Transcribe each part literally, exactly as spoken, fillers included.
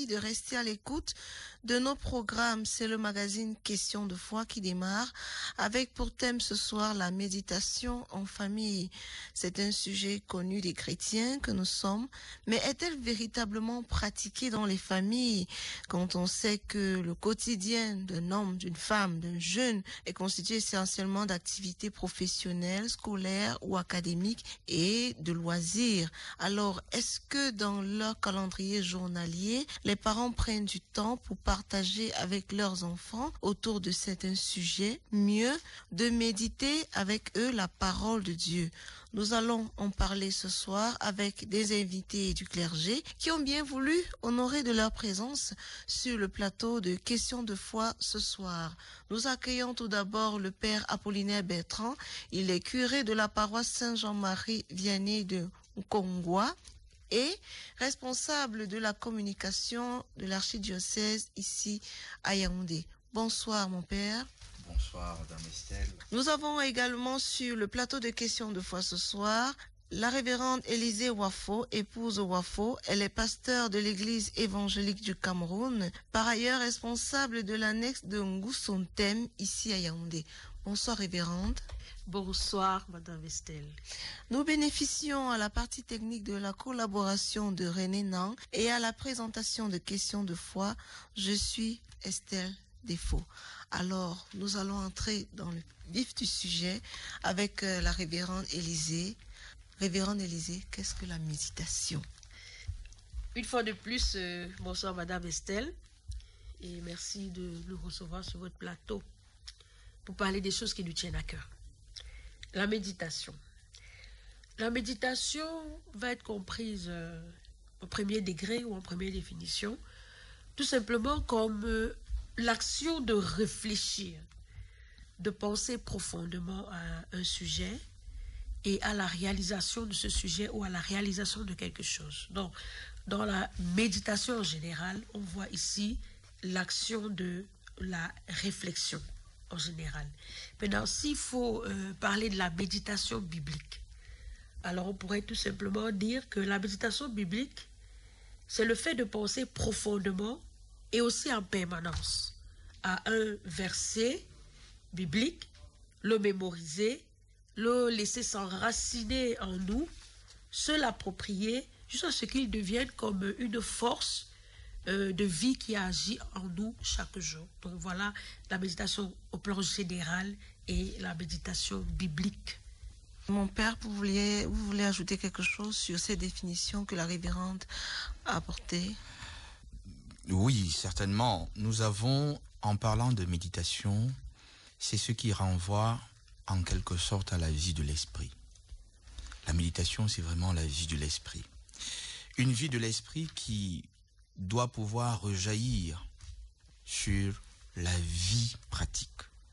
Merci de rester à l'écoute de nos programmes. C'est le magazine Questions de foi qui démarre avec pour thème ce soir la méditation en famille. C'est un sujet connu des chrétiens que nous sommes, mais est-elle véritablement pratiquée dans les familles quand on sait que le quotidien d'un homme, d'une femme, d'un jeune est constitué essentiellement d'activités professionnelles, scolaires ou académiques et de loisirs? Alors, est-ce que dans leur calendrier journalier, les parents prennent du temps pour partager avec leurs enfants autour de certains sujets? Mieux, de méditer avec eux la parole de Dieu. Nous allons en parler ce soir avec des invités du clergé qui ont bien voulu honorer de leur présence sur le plateau de Questions de foi ce soir. Nous accueillons tout d'abord le père Apollinaire Bertrand. Il est curé de la paroisse Saint-Jean-Marie Vianney de Nkongwa et responsable de la communication de l'archidiocèse ici à Yaoundé. Bonsoir mon père. Bonsoir Madame Estelle. Nous avons également sur le plateau de Questions de foi ce soir la révérende Élisée Wafo, épouse Wafo. Elle est pasteur de l'église évangélique du Cameroun, par ailleurs responsable de l'annexe de Ngousontem ici à Yaoundé. Bonsoir révérende. Bonsoir Madame Estelle. Nous bénéficions à la partie technique de la collaboration de René Nang et à la présentation de Questions de foi. Je suis Estelle Défaut. Alors, nous allons entrer dans le vif du sujet avec euh, la révérende Élisée. Révérende Élisée, qu'est-ce que la méditation? Une fois de plus, euh, bonsoir Madame Estelle et merci de nous recevoir sur votre plateau pour parler des choses qui nous tiennent à cœur. La méditation. La méditation va être comprise euh, au premier degré ou en première définition, tout simplement comme euh, l'action de réfléchir, de penser profondément à un sujet et à la réalisation de ce sujet ou à la réalisation de quelque chose. Donc, dans la méditation en général, on voit ici l'action de la réflexion en général. Maintenant, s'il faut euh, parler de la méditation biblique, alors on pourrait tout simplement dire que la méditation biblique, c'est le fait de penser profondément et aussi en permanence à un verset biblique, le mémoriser, le laisser s'enraciner en nous, se l'approprier jusqu'à ce qu'il devienne comme une force euh, de vie qui agit en nous chaque jour. Donc voilà la méditation au plan général et la méditation biblique. Mon père, vous vouliez, vous voulez ajouter quelque chose sur ces définitions que la révérende a apportées? Oui, certainement. Nous avons, en parlant de méditation, c'est ce qui renvoie en quelque sorte à la vie de l'esprit. La méditation, c'est vraiment la vie de l'esprit. Une vie de l'esprit qui doit pouvoir rejaillir sur la vie pratique.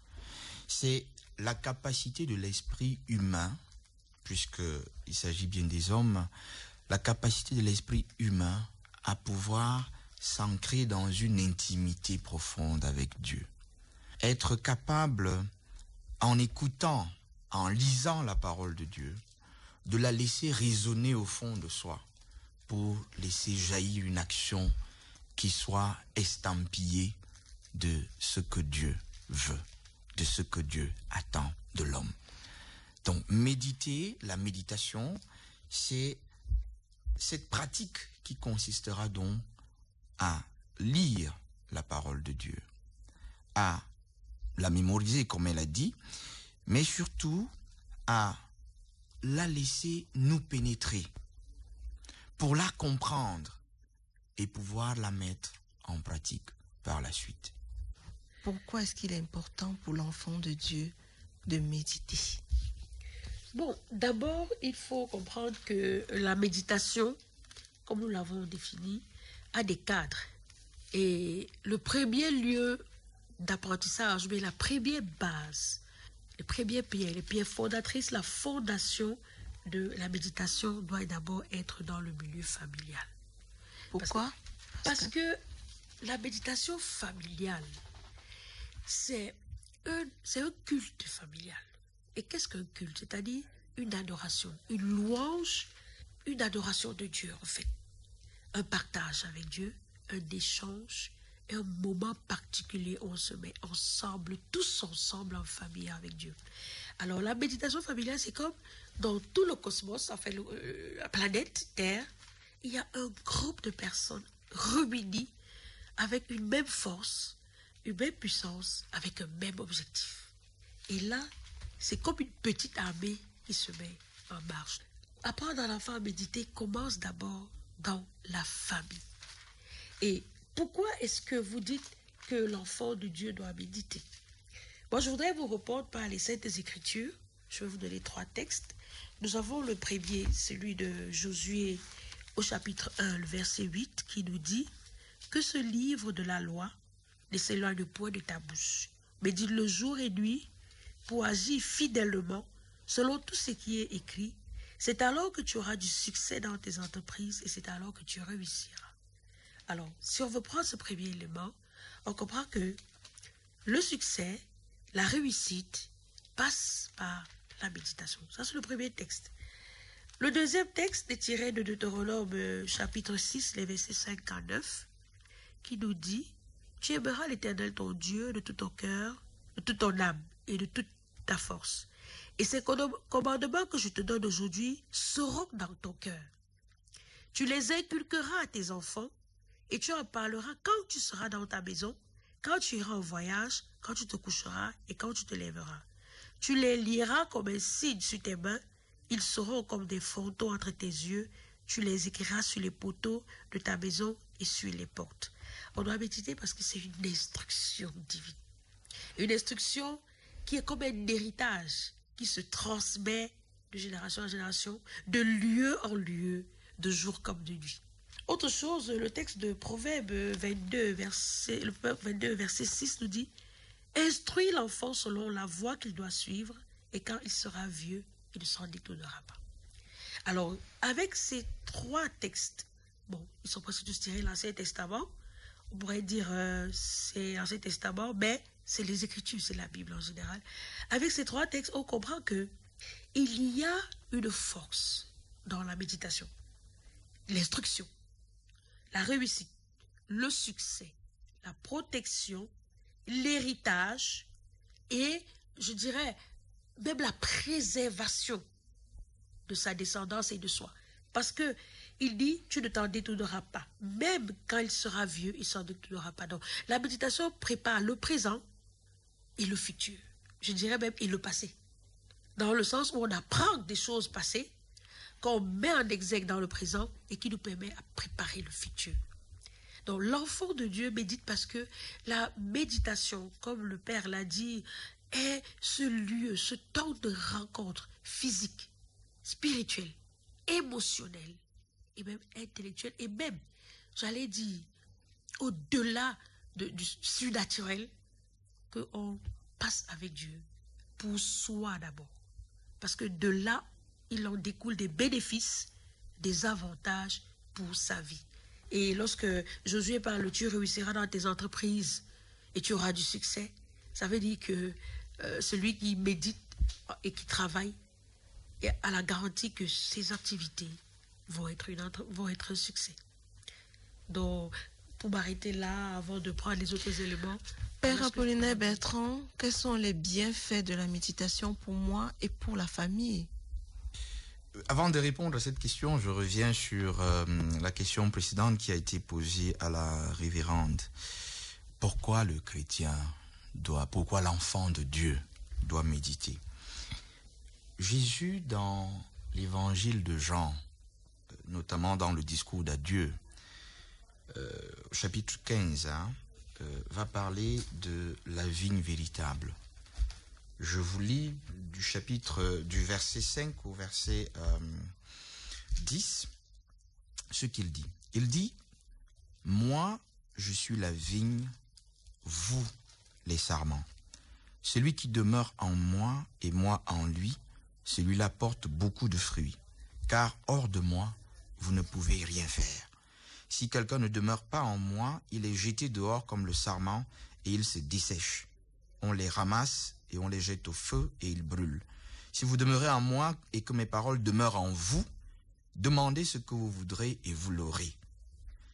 C'est la capacité de l'esprit humain, puisqu'il s'agit bien des hommes, la capacité de l'esprit humain à pouvoir s'ancrer dans une intimité profonde avec Dieu. Être capable, en écoutant, en lisant la parole de Dieu, de la laisser résonner au fond de soi pour laisser jaillir une action qui soit estampillée de ce que Dieu veut, de ce que Dieu attend de l'homme. Donc, méditer, la méditation, c'est cette pratique qui consistera donc à lire la parole de Dieu, à la mémoriser comme elle a dit, mais surtout à la laisser nous pénétrer pour la comprendre et pouvoir la mettre en pratique par la suite. Pourquoi est-ce qu'il est important pour l'enfant de Dieu de méditer? Bon, d'abord, il faut comprendre que la méditation, comme nous l'avons défini, a des cadres. Et le premier lieu d'apprentissage, mais la première base, les premières pierres, les pierres fondatrices, la fondation de la méditation doit d'abord être dans le milieu familial. Pourquoi? Parce que, parce que la méditation familiale, c'est un, c'est un culte familial. Et qu'est-ce qu'un culte? C'est-à-dire une adoration, une louange, une adoration de Dieu en fait. Un partage avec Dieu, un échange, un moment particulier où on se met ensemble, tous ensemble en famille avec Dieu. Alors la méditation familiale, c'est comme dans tout le cosmos, enfin le, euh, la planète Terre, il y a un groupe de personnes réunies avec une même force, une même puissance, avec un même objectif. Et là, c'est comme une petite armée qui se met en marche. Apprendre à l'enfant à méditer commence d'abord dans la famille. Et pourquoi est-ce que vous dites que l'enfant de Dieu doit méditer? Moi, je voudrais vous répondre par les Saintes Écritures. Je vais vous donner trois textes. Nous avons le premier, celui de Josué au chapitre un, le verset huit, qui nous dit que ce livre de la loi ne s'éloigne point de ta bouche, mais dis-le jour et nuit pour agir fidèlement selon tout ce qui est écrit. C'est alors que tu auras du succès dans tes entreprises et c'est alors que tu réussiras. Alors, si on veut prendre ce premier élément, on comprend que le succès, la réussite, passe par la méditation. Ça, c'est le premier texte. Le deuxième texte est tiré de Deutéronome chapitre six, les versets cinq à neuf, qui nous dit « Tu aimeras l'Éternel ton Dieu de tout ton cœur, de toute ton âme et de toute ta force. Et ces commandements que je te donne aujourd'hui seront dans ton cœur. Tu les inculqueras à tes enfants et tu en parleras quand tu seras dans ta maison, quand tu iras en voyage, quand tu te coucheras et quand tu te lèveras. Tu les liras comme un signe sur tes mains, ils seront comme des frontons entre tes yeux, tu les écriras sur les poteaux de ta maison et sur les portes. » On doit méditer parce que c'est une instruction divine. Une instruction qui est comme un héritage qui se transmet de génération en génération, de lieu en lieu, de jour comme de nuit. Autre chose, le texte de Proverbe vingt-deux, verset, le vingt-deux, verset six nous dit « Instruis l'enfant selon la voie qu'il doit suivre, et quand il sera vieux, il ne s'en détournera pas. » Alors, avec ces trois textes, bon, ils sont presque tous tirés de l'Ancien Testament, on pourrait dire euh, c'est l'Ancien Testament, mais c'est les Écritures, c'est la Bible en général. Avec ces trois textes, on comprend que il y a une force dans la méditation. L'instruction, la réussite, le succès, la protection, l'héritage et, je dirais, même la préservation de sa descendance et de soi. Parce que il dit, tu ne t'en détourneras pas. Même quand il sera vieux, il ne s'en détournera pas. Donc, la méditation prépare le présent et le futur. Je dirais même et le passé. Dans le sens où on apprend des choses passées, qu'on met en exergue dans le présent et qui nous permet à préparer le futur. Donc, l'enfant de Dieu médite parce que la méditation, comme le Père l'a dit, est ce lieu, ce temps de rencontre physique, spirituel, émotionnel et même intellectuel et même, j'allais dire, au-delà de, du surnaturel, qu'on passe avec Dieu pour soi d'abord. Parce que de là, il en découle des bénéfices, des avantages pour sa vie. Et lorsque Josué parle, tu réussiras dans tes entreprises et tu auras du succès, ça veut dire que euh, celui qui médite et qui travaille a la garantie que ses activités vont être, une, vont être un succès. Donc, pour m'arrêter là, avant de prendre les autres éléments... Père Apollinaire Bertrand, quels sont les bienfaits de la méditation pour moi et pour la famille? Avant de répondre à cette question, je reviens sur euh, la question précédente qui a été posée à la révérende. Pourquoi le chrétien doit, pourquoi l'enfant de Dieu doit méditer? Jésus, dans l'évangile de Jean, notamment dans le discours d'adieu, euh, chapitre quinze, hein, euh, va parler de la vigne véritable. Je vous lis du chapitre, du verset cinq au verset euh, dix, ce qu'il dit. Il dit, « Moi, je suis la vigne, vous, les sarments. Celui qui demeure en moi et moi en lui, celui-là porte beaucoup de fruits, car hors de moi, vous ne pouvez rien faire. Si quelqu'un ne demeure pas en moi, il est jeté dehors comme le sarment et il se dessèche. On les ramasse et on les jette au feu et ils brûlent. Si vous demeurez en moi et que mes paroles demeurent en vous, demandez ce que vous voudrez et vous l'aurez.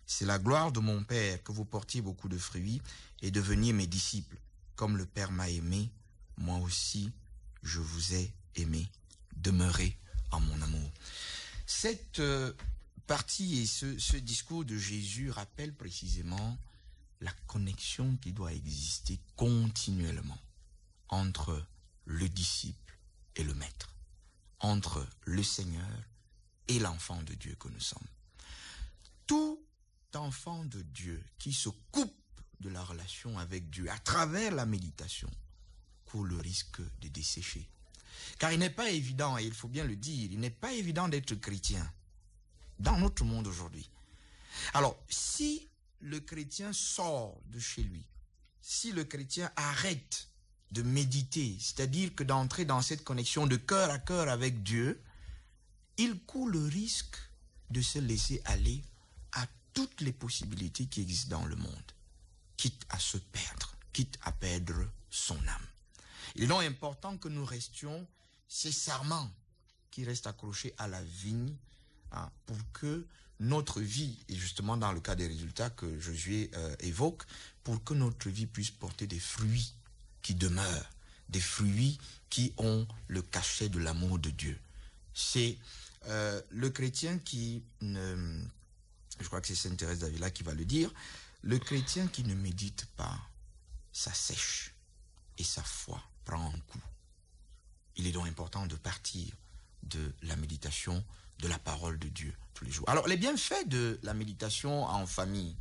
C'est la gloire de mon Père que vous portiez beaucoup de fruits et deveniez mes disciples. Comme le Père m'a aimé, moi aussi je vous ai aimé. Demeurez en mon amour. Cette euh, partie et ce, ce discours de Jésus rappellent précisément la connexion qui doit exister continuellement entre le disciple et le maître, entre le Seigneur et l'enfant de Dieu que nous sommes. Tout enfant de Dieu qui se coupe de la relation avec Dieu à travers la méditation court le risque de dessécher. Car il n'est pas évident, et il faut bien le dire, il n'est pas évident d'être chrétien dans notre monde aujourd'hui. Alors, si le chrétien sort de chez lui, si le chrétien arrête de méditer, c'est-à-dire que d'entrer dans cette connexion de cœur à cœur avec Dieu, il court le risque de se laisser aller à toutes les possibilités qui existent dans le monde, quitte à se perdre, quitte à perdre son âme. Il est donc important que nous restions ces sarments qui restent accrochés à la vigne, hein, pour que notre vie, et justement dans le cas des résultats que Josué euh, évoque, pour que notre vie puisse porter des fruits qui demeurent, des fruits qui ont le cachet de l'amour de Dieu. C'est euh, le chrétien qui ne... Je crois que c'est Sainte Thérèse d'Avila qui va le dire. Le chrétien qui ne médite pas, ça sèche et sa foi prend un coup. Il est donc important de partir de la méditation, de la parole de Dieu tous les jours. Alors, les bienfaits de la méditation en famille.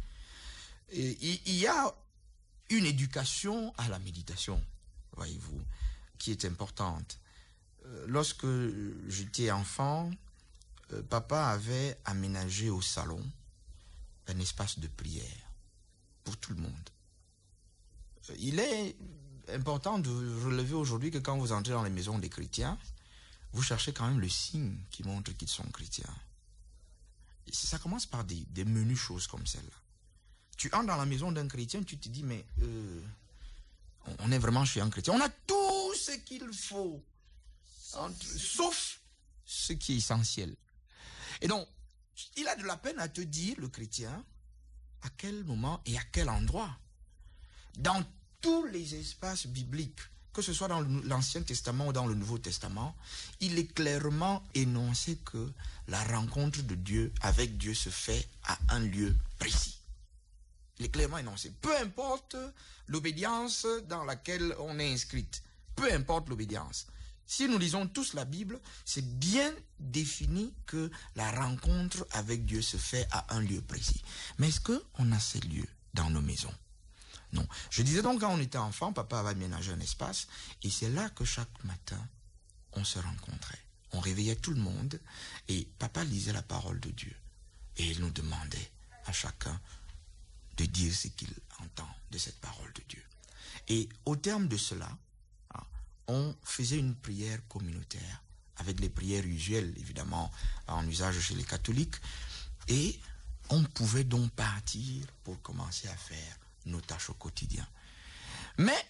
Il y a une éducation à la méditation, voyez-vous, qui est importante. Lorsque j'étais enfant, papa avait aménagé au salon un espace de prière pour tout le monde. Il est important de relever aujourd'hui que quand vous entrez dans les maisons des chrétiens, vous cherchez quand même le signe qui montre qu'ils sont chrétiens. Et ça commence par des, des menues choses comme celle-là. Tu entres dans la maison d'un chrétien, tu te dis, mais euh, on est vraiment chez un chrétien. On a tout ce qu'il faut, entre, sauf ce qui est essentiel. Et donc, il a de la peine à te dire, le chrétien, à quel moment et à quel endroit. Dans tous les espaces bibliques, que ce soit dans l'Ancien Testament ou dans le Nouveau Testament, il est clairement énoncé que la rencontre de Dieu avec Dieu se fait à un lieu précis. Il est clairement énoncé. Peu importe l'obédience dans laquelle on est inscrite, peu importe l'obédience. Si nous lisons tous la Bible, c'est bien défini que la rencontre avec Dieu se fait à un lieu précis. Mais est-ce qu'on a ces lieux dans nos maisons? Non. Je disais donc, quand on était enfant, papa avait aménagé un espace, et c'est là que chaque matin, on se rencontrait. On réveillait tout le monde, et papa lisait la parole de Dieu. Et il nous demandait à chacun de dire ce qu'il entend de cette parole de Dieu. Et au terme de cela, on faisait une prière communautaire, avec les prières usuelles, évidemment, en usage chez les catholiques, et on pouvait donc partir pour commencer à faire nos tâches au quotidien. Mais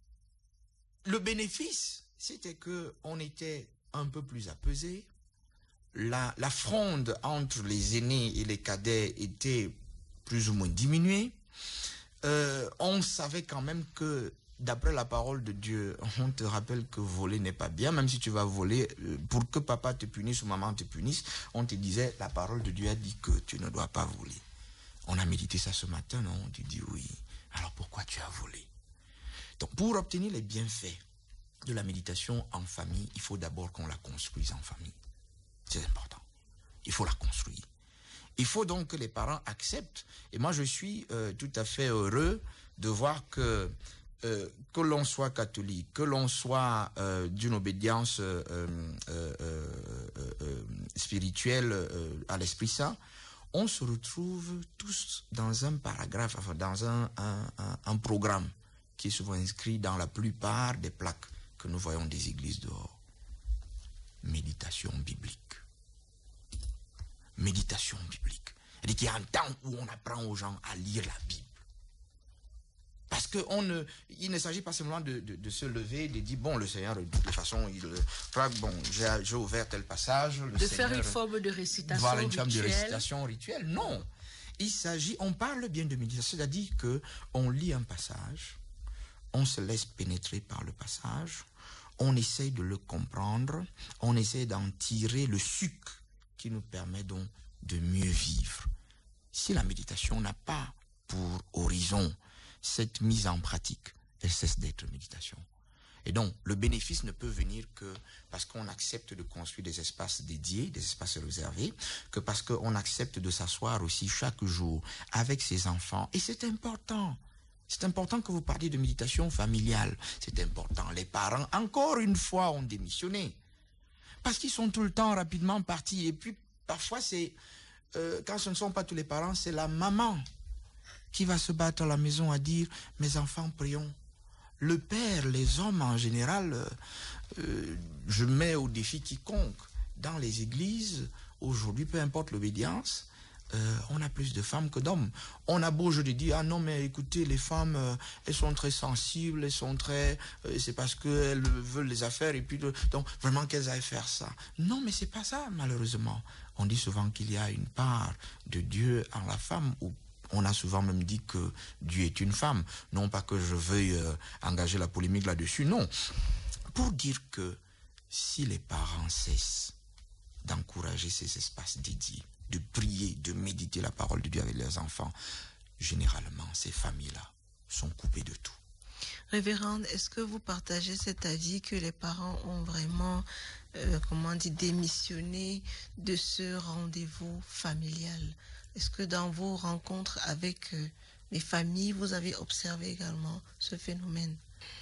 le bénéfice, c'était qu'on était un peu plus apaisé, la, la fronde entre les aînés et les cadets était plus ou moins diminuée, euh, on savait quand même que d'après la parole de Dieu, on te rappelle que voler n'est pas bien, même si tu vas voler, pour que papa te punisse ou maman te punisse, on te disait, la parole de Dieu a dit que tu ne dois pas voler. On a médité ça ce matin, non? Tu dis oui. Alors pourquoi tu as volé? Donc pour obtenir les bienfaits de la méditation en famille, il faut d'abord qu'on la construise en famille. C'est important. Il faut la construire. Il faut donc que les parents acceptent. Et moi je suis euh, tout à fait heureux de voir que Euh, que l'on soit catholique, que l'on soit euh, d'une obédience euh, euh, euh, euh, spirituelle euh, à l'Esprit Saint, on se retrouve tous dans un paragraphe, enfin dans un, un, un, un programme qui est souvent inscrit dans la plupart des plaques que nous voyons des églises dehors. Méditation biblique. Méditation biblique. C'est-à-dire qu'il y a un temps où on apprend aux gens à lire la Bible. Parce qu'il ne, il ne s'agit pas seulement de, de, de se lever, de dire, bon, le Seigneur, de toute façon, il, bon, j'ai, j'ai ouvert tel passage. Le de Seigneur, faire une forme de récitation voilà, une forme rituelle. de récitation rituelle. Non. Il s'agit, on parle bien de méditation, c'est-à-dire qu'on lit un passage, on se laisse pénétrer par le passage, on essaye de le comprendre, on essaye d'en tirer le sucre qui nous permet donc de mieux vivre. Si la méditation n'a pas pour horizon cette mise en pratique, elle cesse d'être méditation. Et donc, le bénéfice ne peut venir que parce qu'on accepte de construire des espaces dédiés, des espaces réservés, que parce qu'on accepte de s'asseoir aussi chaque jour avec ses enfants. Et c'est important. C'est important que vous parliez de méditation familiale. C'est important. Les parents, encore une fois, ont démissionné. Parce qu'ils sont tout le temps rapidement partis. Et puis, parfois, c'est euh, quand ce ne sont pas tous les parents, c'est la maman qui va se battre à la maison à dire « Mes enfants, prions ». Le père, les hommes en général, euh, euh, je mets au défi quiconque. Dans les églises, aujourd'hui, peu importe l'obédience, euh, on a plus de femmes que d'hommes. On a beau jeu de dire, ah non, mais écoutez, les femmes, euh, elles sont très sensibles, elles sont très... Euh, c'est parce qu'elles veulent les affaires, et puis, donc, vraiment qu'elles aillent faire ça. Non, mais c'est pas ça, malheureusement. On dit souvent qu'il y a une part de Dieu en la femme, ou on a souvent même dit que Dieu est une femme. Non pas que je veuille euh, engager la polémique là-dessus, non. Pour dire que si les parents cessent d'encourager ces espaces dédiés, de prier, de méditer la parole de Dieu avec leurs enfants, généralement, ces familles-là sont coupées de tout. Révérende, est-ce que vous partagez cet avis que les parents ont vraiment, euh, comment dire, démissionné de ce rendez-vous familial? Est-ce que dans vos rencontres avec euh, les familles, vous avez observé également ce phénomène?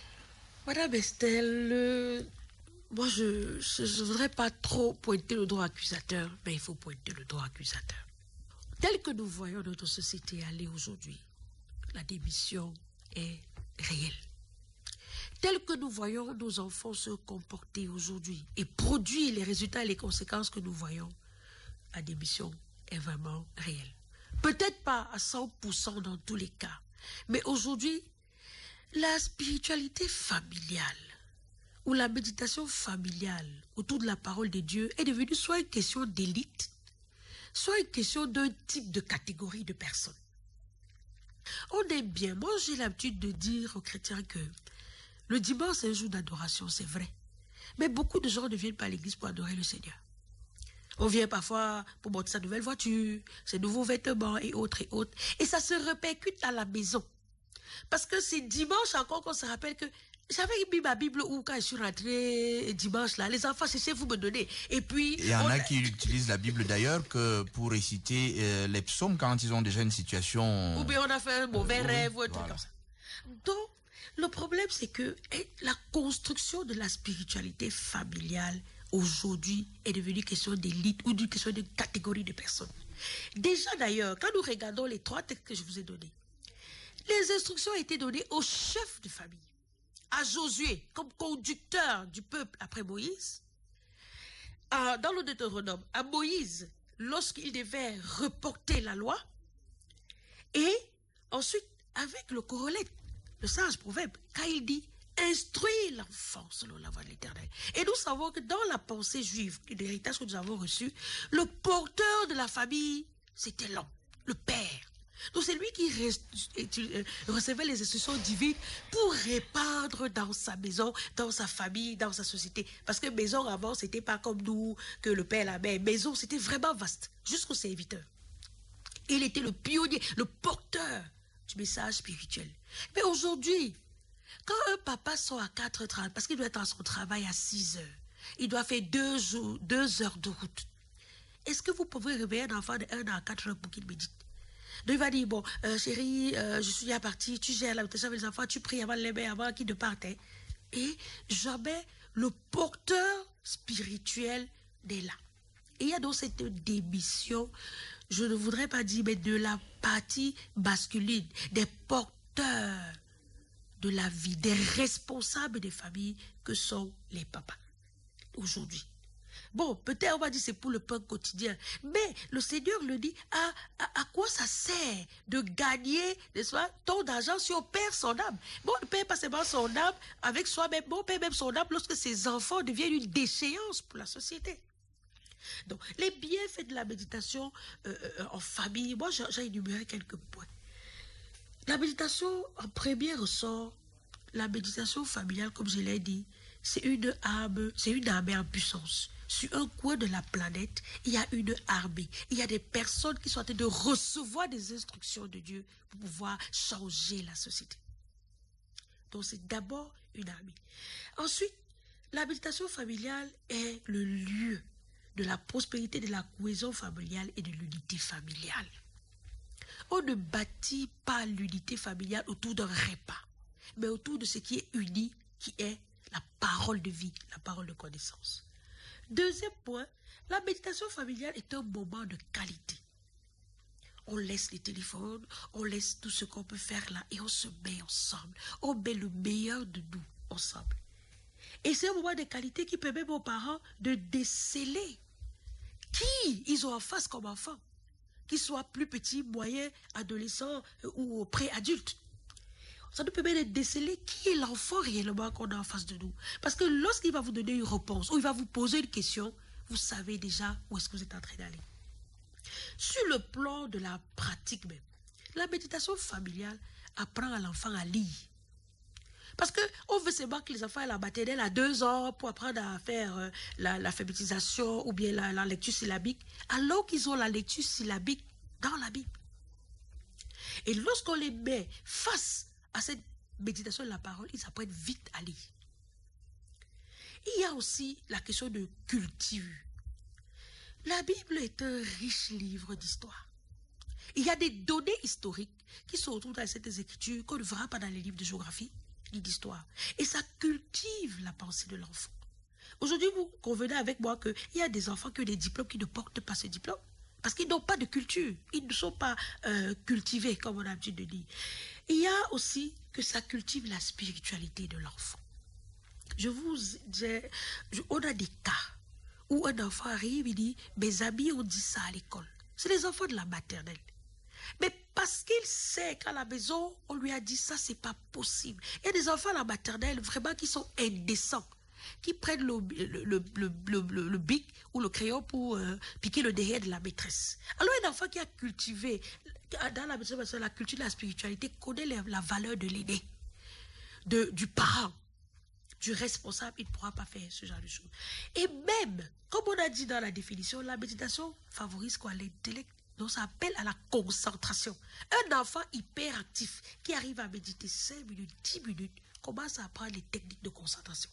Madame Estelle, euh, moi je ne voudrais pas trop pointer le doigt accusateur, mais il faut pointer le doigt accusateur. Tel que nous voyons notre société aller aujourd'hui, la démission est réelle. Tel que nous voyons nos enfants se comporter aujourd'hui et produire les résultats et les conséquences que nous voyons, la démission est vraiment réel. Peut-être pas à cent pour cent dans tous les cas, mais aujourd'hui, la spiritualité familiale ou la méditation familiale autour de la parole de Dieu est devenue soit une question d'élite, soit une question d'un type de catégorie de personnes. On aime bien, moi j'ai l'habitude de dire aux chrétiens que le dimanche c'est un jour d'adoration, c'est vrai, mais beaucoup de gens ne viennent pas à l'église pour adorer le Seigneur. On vient parfois pour monter sa nouvelle voiture, ses nouveaux vêtements et autres et autres. Et ça se répercute à la maison. Parce que c'est dimanche encore qu'on se rappelle que j'avais mis ma Bible où quand je suis rentrée dimanche là, les enfants cherchaient vous me donner. Et puis... Il y en on... a qui utilisent la Bible d'ailleurs que pour réciter euh, les psaumes quand ils ont déjà une situation... Ou bien on a fait un mauvais euh, rêve oui, ou un truc voilà. comme ça. Donc, le problème c'est que la construction de la spiritualité familiale aujourd'hui est devenue question d'élite ou d'une question de catégorie de personnes. Déjà d'ailleurs, quand nous regardons les trois textes que je vous ai donnés, les instructions ont été données au chef de famille, à Josué comme conducteur du peuple après Moïse, à, dans le Deutéronome, à Moïse lorsqu'il devait reporter la loi, et ensuite avec le corollaire, le sage proverbe, quand il dit instruire l'enfant selon la voie de l'Éternel. Et nous savons que dans la pensée juive, l'héritage que nous avons reçu, le porteur de la famille, c'était l'homme, le père. Donc c'est lui qui recevait les instructions divines pour répandre dans sa maison, dans sa famille, dans sa société. Parce que maison avant, c'était pas comme nous, que le père, la mère. Maison, c'était vraiment vaste, jusqu'au serviteur. Il était le pionnier, le porteur du message spirituel. Mais aujourd'hui, quand un papa sort à quatre heures trente, parce qu'il doit être à son travail à six heures, il doit faire deux, jours, deux heures de route. Est-ce que vous pouvez réveiller un enfant de un an à quatre heures pour qu'il médite? Donc il va dire, bon, euh, chérie, euh, je suis déjà parti, tu gères la méditation avec les enfants, tu pries avant les mains, avant qu'ils ne partent. Hein. Et jamais le porteur spirituel n'est là. Et il y a donc cette démission, je ne voudrais pas dire, mais de la partie masculine, des porteurs de la vie, des responsables des familles que sont les papas aujourd'hui. Bon, peut-être on va dire c'est pour le pain quotidien, mais le Seigneur le dit, à, à, à quoi ça sert de gagner, n'est-ce pas, tant d'argent si on perd son âme? Bon, on ne perd pas seulement son âme avec soi-même, bon, on perd même son âme lorsque ses enfants deviennent une déchéance pour la société. Donc, les bienfaits de la méditation euh, euh, en famille, moi j'ai énuméré quelques points. La méditation en premier ressort, la méditation familiale, comme je l'ai dit, c'est une arme, c'est une armée en puissance. Sur un coin de la planète, il y a une armée. Il y a des personnes qui sont en train de recevoir des instructions de Dieu pour pouvoir changer la société. Donc c'est d'abord une armée. Ensuite, la méditation familiale est le lieu de la prospérité, de la cohésion familiale et de l'unité familiale. On ne bâtit pas l'unité familiale autour d'un repas, mais autour de ce qui est uni, qui est la parole de vie, la parole de connaissance. Deuxième point, la méditation familiale est un moment de qualité. On laisse les téléphones, on laisse tout ce qu'on peut faire là et on se met ensemble. On met le meilleur de nous ensemble. Et c'est un moment de qualité qui permet aux parents de déceler qui ils ont en face comme enfants, qu'ils soient plus petits, moyens, adolescents ou pré-adultes. Ça nous permet de déceler qui est l'enfant réellement qu'on a en face de nous. Parce que lorsqu'il va vous donner une réponse ou il va vous poser une question, vous savez déjà où est-ce que vous êtes en train d'aller. Sur le plan de la pratique même, la méditation familiale apprend à l'enfant à lire. Parce qu'on veut seulement que les enfants aient la maternelle à deux ans pour apprendre à faire euh, la, l'alphabétisation ou bien la, la lecture syllabique, alors qu'ils ont la lecture syllabique dans la Bible. Et lorsqu'on les met face à cette méditation de la parole, ils apprennent vite à lire. Il y a aussi la question de culture. La Bible est un riche livre d'histoire. Il y a des données historiques qui se retrouvent dans cette écriture qu'on ne verra pas dans les livres de géographie ni d'histoire. Et ça cultive la pensée de l'enfant. Aujourd'hui, vous convenez avec moi qu'il y a des enfants qui ont des diplômes qui ne portent pas ce diplôme. Parce qu'ils n'ont pas de culture. Ils ne sont pas euh, cultivés, comme on a l'habitude de dire. Il y a aussi que ça cultive la spiritualité de l'enfant. Je vous dis, on a des cas où un enfant arrive et dit « Mes amis ont dit ça à l'école. » C'est les enfants de la maternelle. Mais parce qu'il sait qu'à la maison, on lui a dit ça, c'est pas possible. Il y a des enfants à la maternelle vraiment qui sont indécents, qui prennent le, le, le, le, le, le bic ou le crayon pour euh, piquer le derrière de la maîtresse. Alors un enfant qui a cultivé, dans la maison, la culture de la spiritualité, connaît la, la valeur de l'aîné, de, du parent, du responsable, il ne pourra pas faire ce genre de choses. Et même, comme on a dit dans la définition, la méditation favorise quoi? L'intellect. Donc ça appelle à la concentration. Un enfant hyperactif qui arrive à méditer cinq minutes, dix minutes, commence à apprendre les techniques de concentration.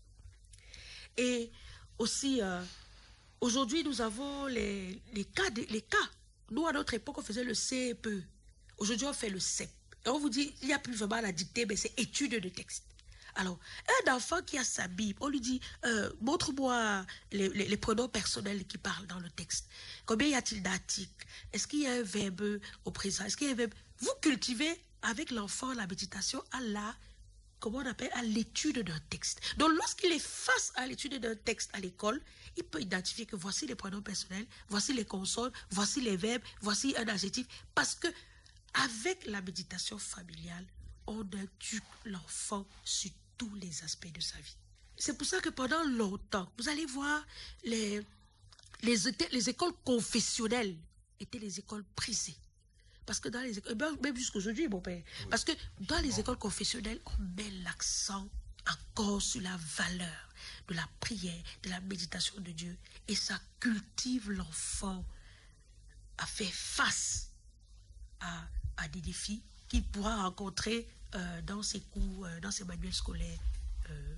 Et aussi, euh, aujourd'hui, nous avons les, les, cas de, les cas. Nous, à notre époque, on faisait le C E P E. Aujourd'hui, on fait le C E P. Et on vous dit, il n'y a plus vraiment la dictée, mais c'est étude de texte. Alors, un enfant qui a sa Bible, on lui dit, euh, montre-moi les, les, les pronoms personnels qui parlent dans le texte. Combien y a-t-il d'articles? Est-ce qu'il y a un verbe au présent? Est-ce qu'il y a un verbe? Vous cultivez avec l'enfant la méditation à la, comment on appelle, à l'étude d'un texte. Donc, lorsqu'il est face à l'étude d'un texte à l'école, il peut identifier que voici les pronoms personnels, voici les consonnes, voici les verbes, voici un adjectif. Parce que, avec la méditation familiale, on éduque l'enfant sur tous les aspects de sa vie. C'est pour ça que pendant longtemps, vous allez voir, les, les, les écoles confessionnelles étaient les écoles prisées. Parce que dans les écoles, même jusqu'aujourd'hui, mon père, oui. Parce que dans les écoles confessionnelles, on met l'accent encore sur la valeur de la prière, de la méditation de Dieu. Et ça cultive l'enfant à faire face à, à des défis qu'il pourra rencontrer euh, dans ses cours, euh, dans ses manuels scolaires. Euh,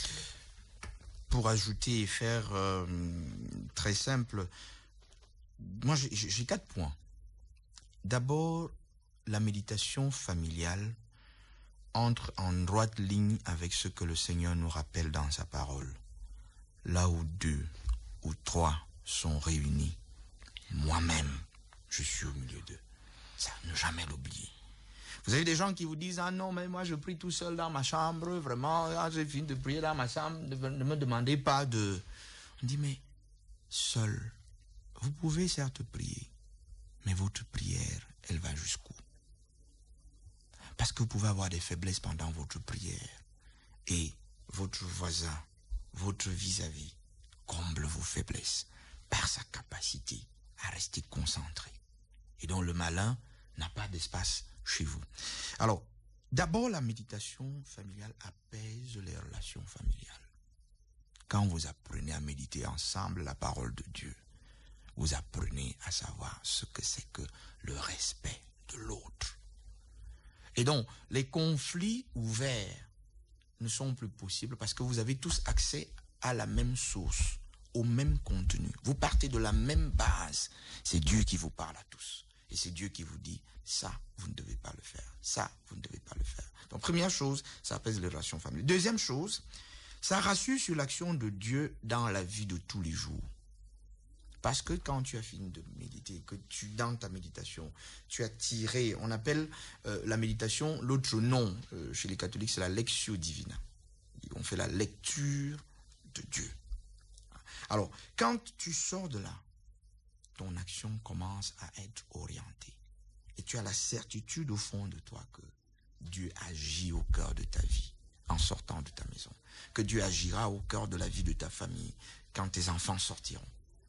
Pour ajouter et faire euh, très simple, moi j'ai quatre points. D'abord, la méditation familiale entre en droite ligne avec ce que le Seigneur nous rappelle dans sa parole. Là où deux ou trois sont réunis, moi-même, je suis au milieu d'eux. Ça, ne jamais l'oublier. Vous avez des gens qui vous disent « Ah non, mais moi je prie tout seul dans ma chambre, vraiment, ah, j'ai fini de prier dans ma chambre, ne, ne me demandez pas de... » On dit « Mais seul, vous pouvez certes prier, mais votre prière, elle va jusqu'où? Parce que vous pouvez avoir des faiblesses pendant votre prière et votre voisin, votre vis-à-vis, comble vos faiblesses. par sa capacité à rester concentré. Et donc le malin n'a pas d'espace chez vous. Alors, d'abord, la méditation familiale apaise les relations familiales. Quand vous apprenez à méditer ensemble la parole de Dieu, vous apprenez à savoir ce que c'est que le respect de l'autre. Et donc, les conflits ouverts ne sont plus possibles parce que vous avez tous accès à la même source, au même contenu. Vous partez de la même base. C'est Dieu qui vous parle à tous. Et c'est Dieu qui vous dit, ça, vous ne devez pas le faire. Ça, vous ne devez pas le faire. Donc, première chose, ça apaise les relations familiales. Deuxième chose, ça rassure sur l'action de Dieu dans la vie de tous les jours. Parce que quand tu as fini de méditer, que tu, dans ta méditation, tu as tiré, on appelle euh, la méditation, l'autre nom euh, chez les catholiques, c'est la lectio divina. On fait la lecture de Dieu. Alors, quand tu sors de là, ton action commence à être orientée. Et tu as la certitude au fond de toi que Dieu agit au cœur de ta vie en sortant de ta maison. Que Dieu agira au cœur de la vie de ta famille quand tes enfants sortiront.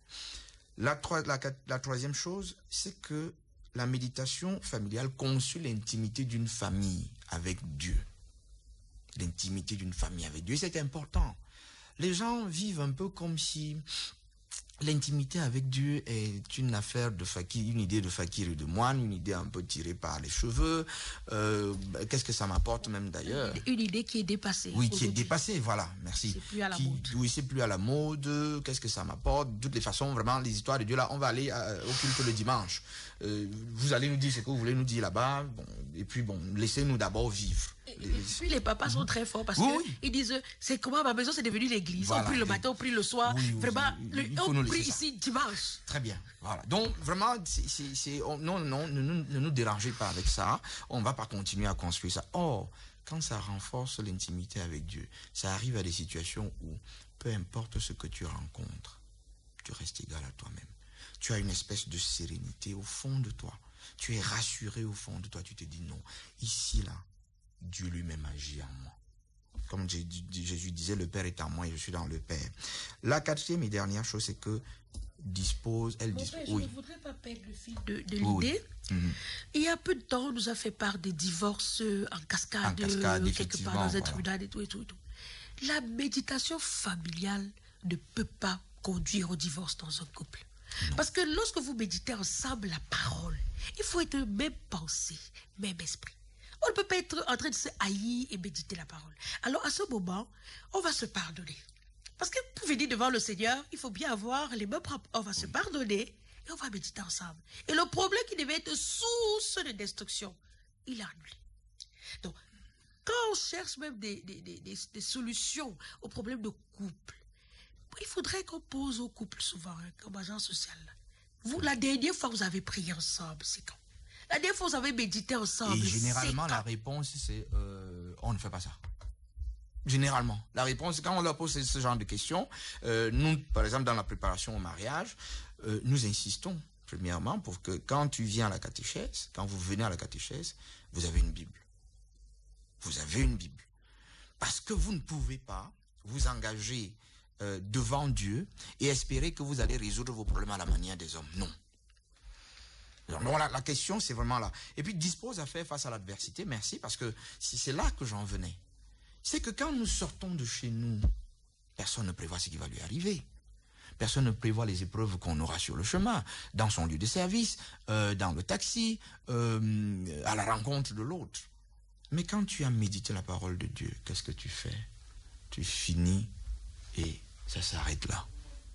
La, la, la troisième chose, c'est que la méditation familiale conçut l'intimité d'une famille avec Dieu. L'intimité d'une famille avec Dieu, c'est important. Les gens vivent un peu comme si l'intimité avec Dieu est une affaire de fakir, une idée de fakir et de moine, une idée un peu tirée par les cheveux. Euh, Qu'est-ce que ça m'apporte même d'ailleurs? Une idée qui est dépassée. Oui, qui est dépassée, voilà, merci. C'est plus à la qui, mode. Oui, c'est plus à la mode. Qu'est-ce que ça m'apporte? De toutes les façons, vraiment, les histoires de Dieu, là, on va aller à, au culte le dimanche. Euh, vous allez nous dire ce que vous voulez nous dire là-bas. Bon, et puis, bon, laissez-nous d'abord vivre. Et, et puis les papas sont très forts parce oui, qu'ils oui. disent, c'est comment ma maison c'est devenu l'église. Voilà. On prie le matin, on prie le soir. Oui, vraiment, oui, le, on prie ici dimanche. Très bien, voilà. Donc vraiment, c'est, c'est, c'est, oh, non, non, ne, ne, ne nous dérangez pas avec ça. On ne va pas continuer à construire ça. Or, quand ça renforce l'intimité avec Dieu, ça arrive à des situations où, peu importe ce que tu rencontres, tu restes égal à toi-même. Tu as une espèce de sérénité au fond de toi. Tu es rassuré au fond de toi. Tu te dis non, ici, là, Dieu lui-même agit en moi. Comme Jésus disait, le Père est en moi et je suis dans le Père. La quatrième et dernière chose, c'est que dispose, elle dispose. Je oui. ne voudrais pas perdre le fil de, de oui, l'idée. Oui. Mm-hmm. Il y a peu de temps, on nous a fait part des divorces en cascade, en cascade quelque part dans un voilà. tribunal et tout, et tout, et tout. La méditation familiale ne peut pas conduire au divorce dans un couple. Non. Parce que lorsque vous méditez ensemble la parole, il faut être même pensée, même esprit. On ne peut pas être en train de se haïr et méditer la parole. Alors, à ce moment, on va se pardonner. Parce que pour venir devant le Seigneur, il faut bien avoir les mêmes propres. On va se pardonner et on va méditer ensemble. Et le problème qui devait être source de destruction, il est annulé. Donc, quand on cherche même des, des, des, des, des solutions aux problèmes de couple, il faudrait qu'on pose au couple souvent, hein, comme agent social. Vous, la dernière fois que vous avez prié ensemble, c'est quand? La dernière fois, vous avez médité ensemble. Et généralement, la réponse, c'est euh, on ne fait pas ça. Généralement. La réponse, quand on leur pose ce genre de questions, euh, nous, par exemple, dans la préparation au mariage, euh, nous insistons, premièrement, pour que quand tu viens à la catéchèse, quand vous venez à la catéchèse, vous avez une Bible. Vous avez une Bible. Parce que vous ne pouvez pas vous engager euh, devant Dieu et espérer que vous allez résoudre vos problèmes à la manière des hommes. Non. Donc, voilà, la question, c'est vraiment là. Et puis, dispose à faire face à l'adversité, merci, parce que si c'est là que j'en venais. C'est que quand nous sortons de chez nous, personne ne prévoit ce qui va lui arriver. Personne ne prévoit les épreuves qu'on aura sur le chemin, dans son lieu de service, euh, dans le taxi, euh, à la rencontre de l'autre. Mais quand tu as médité la parole de Dieu, qu'est-ce que tu fais? Tu finis et ça s'arrête là.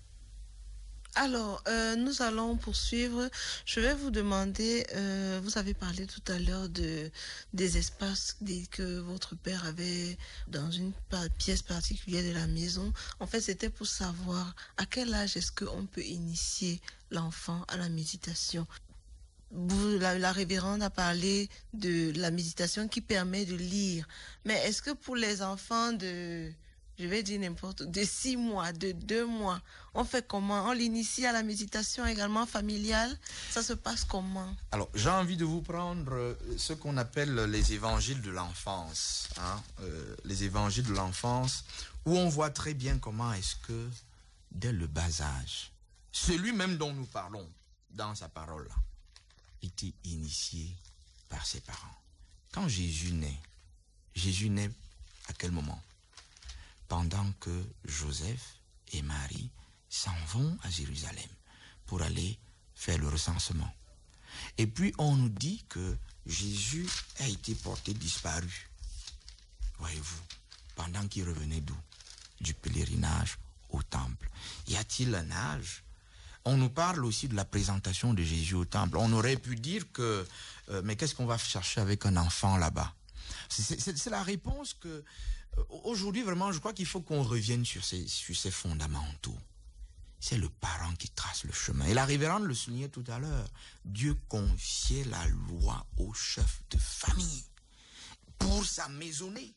Alors, euh, nous allons poursuivre. Je vais vous demander, euh, vous avez parlé tout à l'heure de, des espaces que votre père avait dans une pièce particulière de la maison. En fait, c'était pour savoir à quel âge est-ce qu'on peut initier l'enfant à la méditation. Vous, la, la révérende a parlé de la méditation qui permet de lire. Mais est-ce que pour les enfants de... je vais dire n'importe, de six mois, de deux mois, on fait comment? On l'initie à la méditation également familiale? Ça se passe comment? Alors, j'ai envie de vous prendre ce qu'on appelle les évangiles de l'enfance. Hein? Euh, les évangiles de l'enfance, où on voit très bien comment est-ce que, dès le bas âge, celui même dont nous parlons dans sa parole, était initié par ses parents. Quand Jésus naît, Jésus naît à quel moment? Pendant que Joseph et Marie s'en vont à Jérusalem pour aller faire le recensement. Et puis on nous dit que Jésus a été porté disparu. Voyez-vous, pendant qu'il revenait d'où? Du pèlerinage au temple. Y a-t-il un âge? On nous parle aussi de la présentation de Jésus au temple. On aurait pu dire que, euh, mais qu'est-ce qu'on va chercher avec un enfant là-bas? C'est, c'est, c'est la réponse que, euh, aujourd'hui vraiment, je crois qu'il faut qu'on revienne sur ces, sur ces fondamentaux. C'est le parent qui trace le chemin. Et la révérende le soulignait tout à l'heure. Dieu confiait la loi au chef de famille pour sa maisonnée.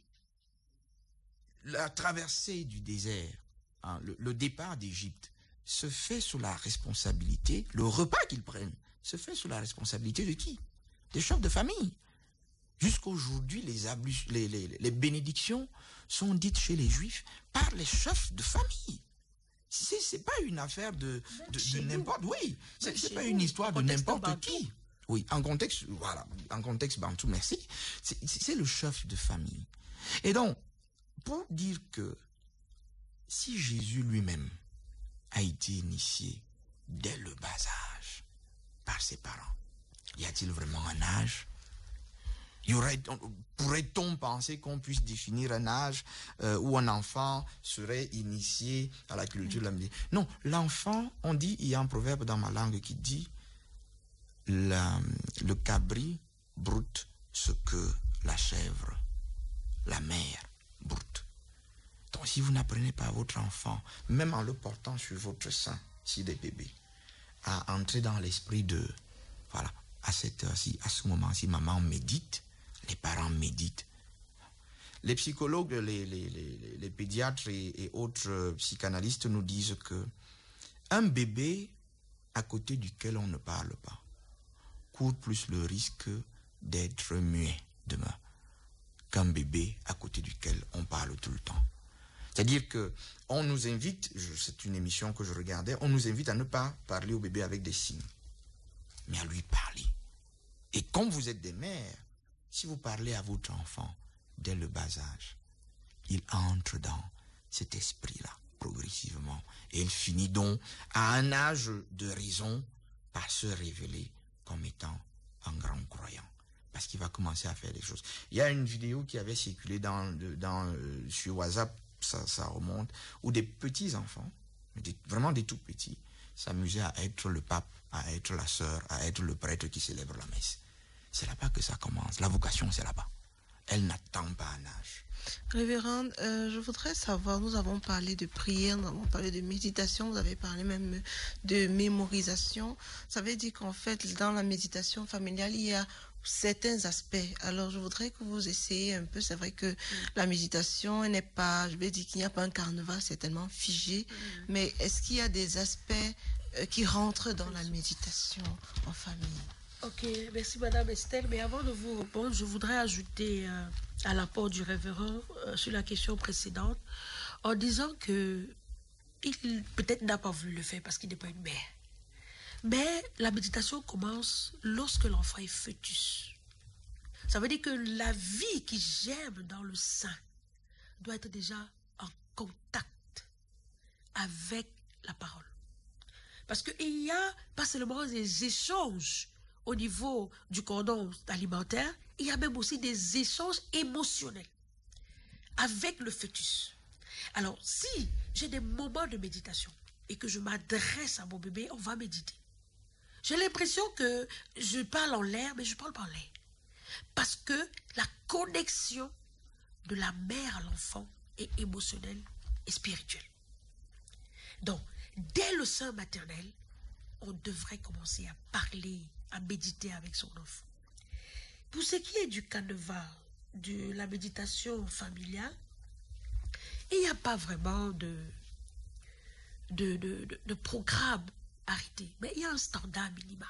La traversée du désert, hein, le, le départ d'Égypte, se fait sous la responsabilité, le repas qu'ils prennent, se fait sous la responsabilité de qui? Des chefs de famille. Jusqu'aujourd'hui, les, abus, les, les, les bénédictions sont dites chez les Juifs par les chefs de famille. C'est, c'est pas une affaire de, de, de n'importe... Oui, c'est, c'est pas une histoire de n'importe qui. Oui, en contexte, voilà, en contexte bantou, merci. C'est, c'est le chef de famille. Et donc, pour dire que si Jésus lui-même a été initié dès le bas âge par ses parents, y a-t-il vraiment un âge? Y aurait, pourrait-on penser qu'on puisse définir un âge euh, où un enfant serait initié à la culture de la méditation? Non, l'enfant, on dit, il y a un proverbe dans ma langue qui dit la, le cabri broute ce que la chèvre, la mère, broute. Donc si vous n'apprenez pas à votre enfant, même en le portant sur votre sein, si des bébés, à entrer dans l'esprit de, voilà, à cette heure-ci, à ce moment-ci, maman médite, les parents méditent. Les psychologues, les, les, les, les pédiatres et, et autres psychanalystes nous disent que un bébé à côté duquel on ne parle pas court plus le risque d'être muet demain qu'un bébé à côté duquel on parle tout le temps. C'est-à-dire que on nous invite, je, c'est une émission que je regardais, on nous invite à ne pas parler au bébé avec des signes, mais à lui parler. Et comme vous êtes des mères, si vous parlez à votre enfant dès le bas âge, il entre dans cet esprit-là progressivement. Et il finit donc à un âge de raison par se révéler comme étant un grand croyant. Parce qu'il va commencer à faire des choses. Il y a une vidéo qui avait circulé dans, dans, euh, sur WhatsApp, ça, ça remonte, où des petits enfants, des, vraiment des tout petits, s'amusaient à être le pape, à être la sœur, à être le prêtre qui célèbre la messe. C'est là-bas que ça commence. La vocation, c'est là-bas. Elle n'attend pas un âge. Révérende, euh, je voudrais savoir, nous avons parlé de prière, nous avons parlé de méditation, vous avez parlé même de mémorisation. Ça veut dire qu'en fait, dans la méditation familiale, il y a certains aspects. Alors, je voudrais que vous essayiez un peu. C'est vrai que mm. la méditation n'est pas, je vais dire qu'il n'y a pas un carnaval, c'est tellement figé. Mm. Mais est-ce qu'il y a des aspects euh, qui rentrent dans la méditation en famille? Ok, merci Madame Estelle. Mais avant de vous répondre, je voudrais ajouter euh, à l'apport du révérend euh, sur la question précédente, en disant que il peut-être n'a pas voulu le faire parce qu'il n'est pas une mère. Mais la méditation commence lorsque l'enfant est fœtus. Ça veut dire que la vie qui germe dans le sein doit être déjà en contact avec la parole. Parce qu'il y a pas seulement des échanges au niveau du cordon alimentaire, il y a même aussi des échanges émotionnels avec le fœtus. Alors, si j'ai des moments de méditation et que je m'adresse à mon bébé, on va méditer. J'ai l'impression que je parle en l'air, mais je ne parle pas en l'air. Parce que la connexion de la mère à l'enfant est émotionnelle et spirituelle. Donc, dès le sein maternel, on devrait commencer à parler, à méditer avec son enfant. Pour ce qui est du carnaval, de la méditation familiale, il n'y a pas vraiment de, de, de, de, de programme arrêté, mais il y a un standard minimal.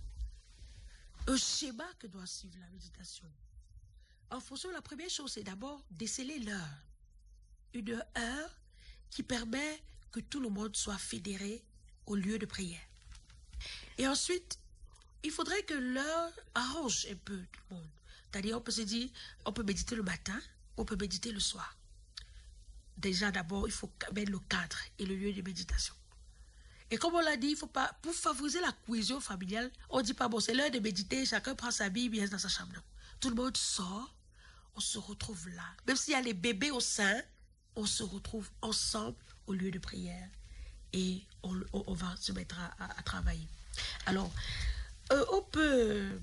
Un schéma que doit suivre la méditation. En fonction, la première chose, c'est d'abord déceler l'heure. Une heure qui permet que tout le monde soit fédéré au lieu de prière. Et ensuite, il faudrait que l'heure arrange un peu tout le monde. C'est-à-dire, on peut se dire, on peut méditer le matin, on peut méditer le soir. Déjà, d'abord, il faut mettre le cadre et le lieu de méditation. Et comme on l'a dit, il faut pas, pour favoriser la cohésion familiale, on ne dit pas, bon, c'est l'heure de méditer, chacun prend sa Bible et reste dans sa chambre. Non. Tout le monde sort, on se retrouve là. Même s'il y a les bébés au sein, on se retrouve ensemble au lieu de prière. Et on, on, on va se mettre à, à, à travailler. Alors, euh, on peut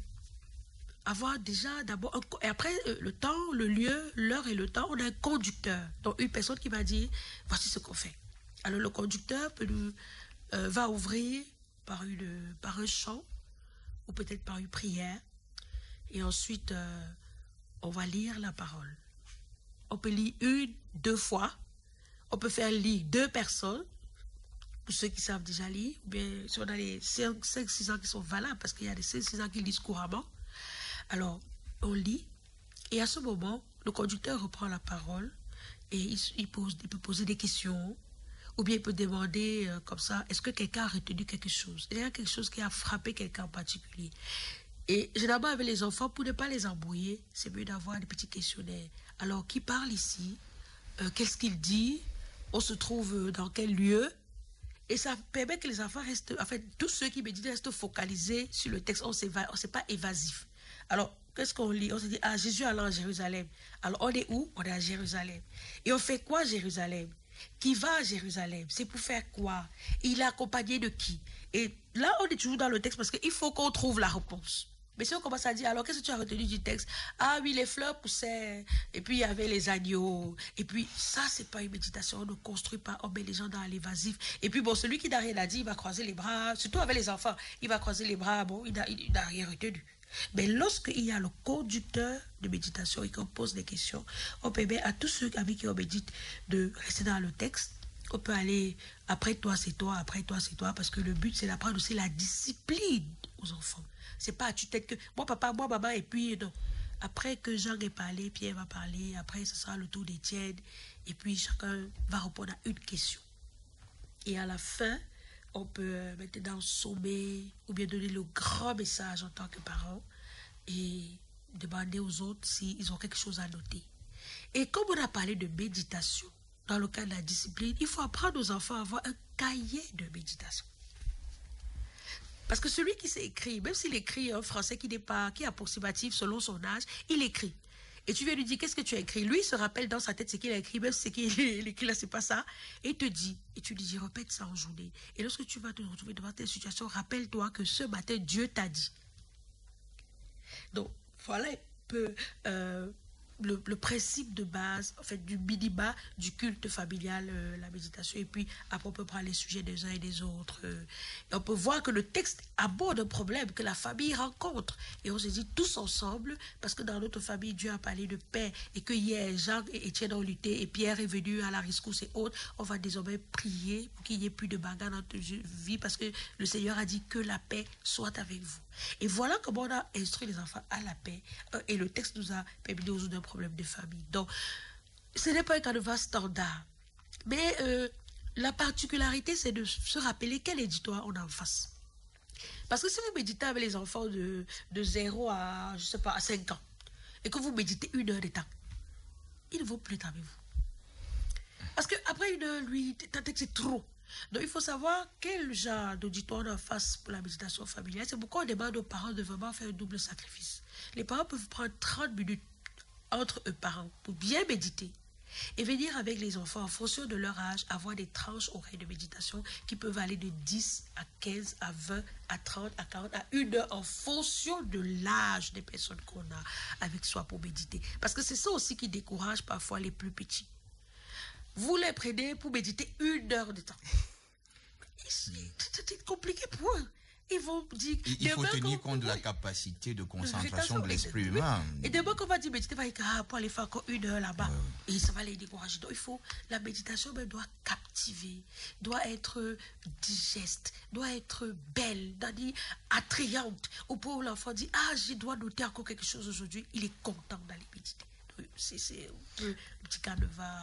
avoir déjà d'abord, un, et après euh, le temps, le lieu, l'heure et le temps, on a un conducteur. Donc une personne qui va dire, voici ce qu'on fait. Alors le conducteur peut nous, euh, va ouvrir par, une, par un chant ou peut-être par une prière. Et ensuite, euh, on va lire la parole. On peut lire une, deux fois. On peut faire lire deux personnes. Pour ceux qui savent déjà lire, ou bien si on a les cinq six ans qui sont valables, parce qu'il y a des cinq six ans qui lisent couramment. Alors, on lit, et à ce moment, le conducteur reprend la parole, et il, il, pose, il peut poser des questions, ou bien il peut demander euh, comme ça, est-ce que quelqu'un a retenu quelque chose? Il y a quelque chose qui a frappé quelqu'un en particulier. Et généralement, avec les enfants, pour ne pas les embrouiller, c'est mieux d'avoir des petits questionnaires. Alors, qui parle ici? euh, Qu'est-ce qu'il dit? On se trouve dans quel lieu? Et ça permet que les enfants restent, en fait, tous ceux qui méditent restent focalisés sur le texte. On ne s'est pas évasif. Alors, qu'est-ce qu'on lit? On se dit, ah, Jésus allant à Jérusalem. Alors, on est où? On est à Jérusalem. Et on fait quoi à Jérusalem? Qui va à Jérusalem? C'est pour faire quoi? Il est accompagné de qui? Et là, on est toujours dans le texte parce qu'il faut qu'on trouve la réponse. Mais si on commence à dire, alors qu'est-ce que tu as retenu du texte? Ah oui, les fleurs poussaient, et puis il y avait les agneaux. Et puis ça, c'est pas une méditation, on ne construit pas, on met les gens dans l'évasif. Et puis bon, celui qui n'a rien à dire, il va croiser les bras, surtout avec les enfants, il va croiser les bras, bon, il n'a rien retenu. Mais lorsqu'il y a le conducteur de méditation et qu'on pose des questions, on permet à tous ceux avec qui on médite de rester dans le texte. On peut aller, après toi c'est toi, après toi c'est toi, parce que le but c'est d'apprendre aussi la discipline aux enfants. C'est pas à tue-tête que moi papa, moi maman, et puis non. Après que Jean ait parlé, Pierre va parler, après ce sera le tour d'Étienne, et puis chacun va répondre à une question. Et à la fin, on peut maintenant sommer ou bien donner le grand message en tant que parents et demander aux autres s'ils ont quelque chose à noter. Et comme on a parlé de méditation, dans le cas de la discipline, il faut apprendre aux enfants à avoir un cahier de méditation. Parce que celui qui s'écrit, même s'il écrit un français qui n'est pas, qui est approximatif selon son âge, il écrit. Et tu viens lui dire, qu'est-ce que tu as écrit? Lui, il se rappelle dans sa tête ce qu'il a écrit, même si ce qu'il a écrit là, c'est pas ça. Et il te dit, et tu lui dis, répète ça en journée. Et lorsque tu vas te retrouver devant telle situation, rappelle-toi que ce matin, Dieu t'a dit. Donc, voilà un peu euh, le, le principe de base, en fait, du minima, du culte familial, euh, la méditation. Et puis, après, on peut prendre les sujets des uns et des autres. Euh, et on peut voir que le texte aborde un problème que la famille rencontre. Et on se dit tous ensemble, parce que dans notre famille, Dieu a parlé de paix, et que hier, Jean et Étienne ont lutté, et Pierre est venu à la rescousse et autres. On va désormais prier pour qu'il n'y ait plus de bagarre dans notre vie, parce que le Seigneur a dit que la paix soit avec vous. Et voilà comment on a instruit les enfants à la paix. Euh, et le texte nous a permis de résoudre un problème de famille. Donc, ce n'est pas un canevas standard. Mais euh, la particularité, c'est de se rappeler quel éditoire on a en face. Parce que si vous méditez avec les enfants de, de zéro à, je sais pas, à cinq ans, et que vous méditez une heure de temps, ils ne vont plus être avec vous. Parce qu'après une heure, lui, c'est trop. Donc, il faut savoir quel genre d'auditoire on a en face pour la méditation familiale. C'est pourquoi on demande aux parents de vraiment faire un double sacrifice. Les parents peuvent prendre trente minutes entre eux parents pour bien méditer et venir avec les enfants en fonction de leur âge, avoir des tranches horaires de méditation qui peuvent aller de dix à quinze, à vingt, à trente, à quarante, à une heure en fonction de l'âge des personnes qu'on a avec soi pour méditer. Parce que c'est ça aussi qui décourage parfois les plus petits. Vous les prenez pour méditer une heure de temps. C'est compliqué pour eux. Ils vont dire... Il faut tenir compte de la capacité de concentration de l'esprit humain. Et demain qu'on va dire méditer, va dire, ah, pour aller faire encore une heure là-bas. Ouais. Et ça va les décourager. Donc il faut... La méditation même doit captiver, doit être digeste, doit être belle, c'est-à-dire attrayante. Au point où l'enfant dit, ah, je dois noter encore quelque chose aujourd'hui. Il est content d'aller méditer. C'est un petit canevas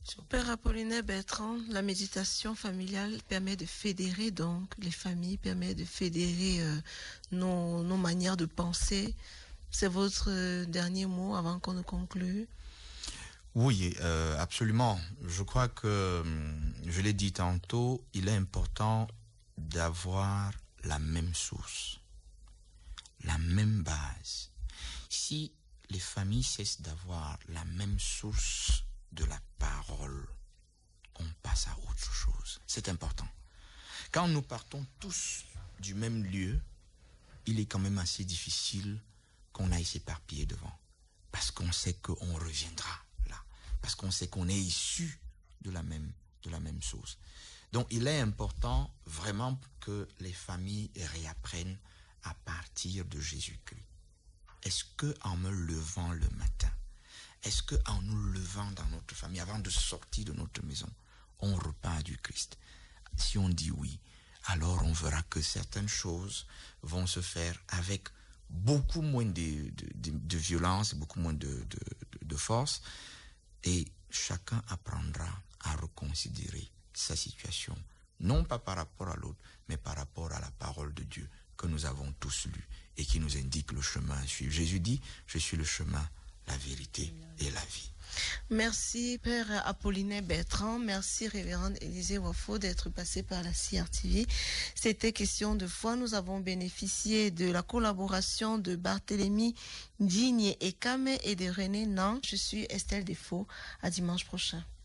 Père Apollinaire Bertrand, la méditation familiale permet de fédérer donc les familles, permet de fédérer euh, nos, nos manières de penser. C'est votre euh, dernier mot avant qu'on ne conclue? Oui, euh, absolument. Je crois que, je l'ai dit tantôt, il est important d'avoir la même source, la même base. Si les familles cessent d'avoir la même source de la parole, on passe à autre chose. C'est important. Quand nous partons tous du même lieu, il est quand même assez difficile qu'on aille s'éparpiller devant. Parce qu'on sait qu'on reviendra là. Parce qu'on sait qu'on est issu de la même, de la même source. Donc il est important vraiment que les familles réapprennent à partir de Jésus-Christ. Est-ce qu'en me levant le matin, est-ce qu'en nous levant dans notre famille, avant de sortir de notre maison, on repart du Christ? Si on dit oui, alors on verra que certaines choses vont se faire avec beaucoup moins de, de, de, de violence, beaucoup moins de, de, de force, et chacun apprendra à reconsidérer sa situation, non pas par rapport à l'autre, mais par rapport à la parole de Dieu que nous avons tous lue et qui nous indique le chemin à suivre. Jésus dit, je suis le chemin, la vérité et la vie. Merci Père Apollinaire Bertrand, merci Révérende Élisée Wafo d'être passé par la C R T V. C'était question de foi. Nous avons bénéficié de la collaboration de Barthélemy Digne et Kame et de René Nan. Je suis Estelle Defaux. À dimanche prochain.